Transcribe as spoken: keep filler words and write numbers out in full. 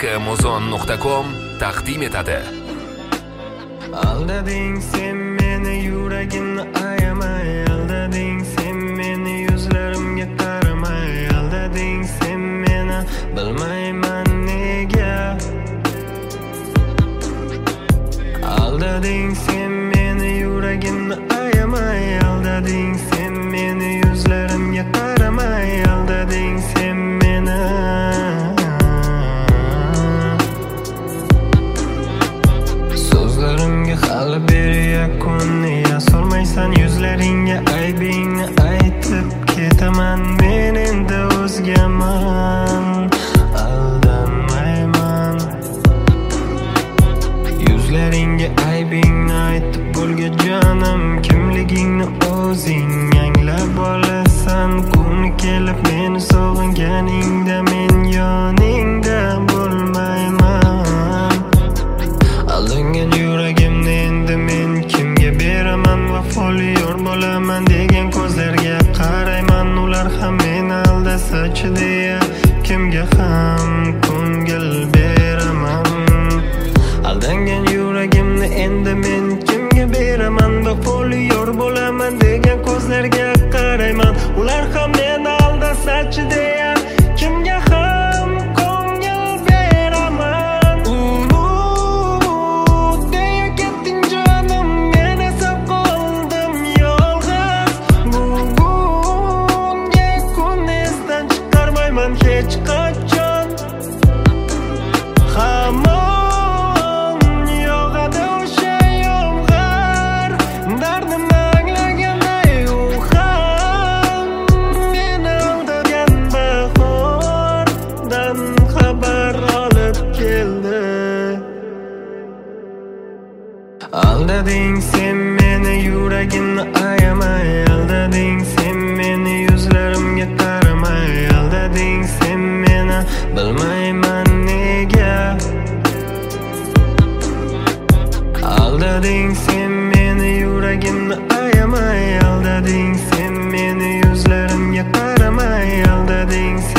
Muzon nuqta com taqdim etadi. Aldading sen meni, yuragimni ayamay. Aldading sen meni, yuzlarimga qaramay. Aldading sen meni, bilmayman nega. Aldading sen meni, yuragimni ayamay. Aldading sen meni, yuzlarimga qaramay. Aldading sen meni. So'zlarimga hali beri yakuni yasolmaysan. Yuzlaringga aybingni aytib ketaman. Men endi o'zgaman, aldanmayman. Yuzlaringga aybingni aytib bo'lga jonim. Kimligingni o'zing anglab olasan. Kuni kelib meni sog'inganingda men yoningda bo'lmayman. Aldangan yuragimni endi men kimga beraman? Vafoli yor bo'laman degan ko'zlarga qarayman. Ular ham meni aldasachi deya kimga ham ko'ngil beraman. Aldangan yuragimni endi men kimga beraman? Vafoli yor bo'laman degan ko'zlarga qarayman. Ular ham meni aldasachi deya kimga ham ko'ngil beraman. Uu deya ketding jonim, men esa qoldim yolg'iz. Bugunga kun esdan chiqarmayman hech qachon. Hamon yog'adi o'sha yomg'ir, dardimni anglaganday u ham meni aldagan bahordan xabar olib keldi. Aldading sen meni, yuragimni ayamay. Aldading sen meni, yuzlarimga qaramay. Aldading sen meni, bilmayman nega. Aldading sen meni, yuragimni ayamay. Aldading sen meni, yuzlarimga qaramay. Aldading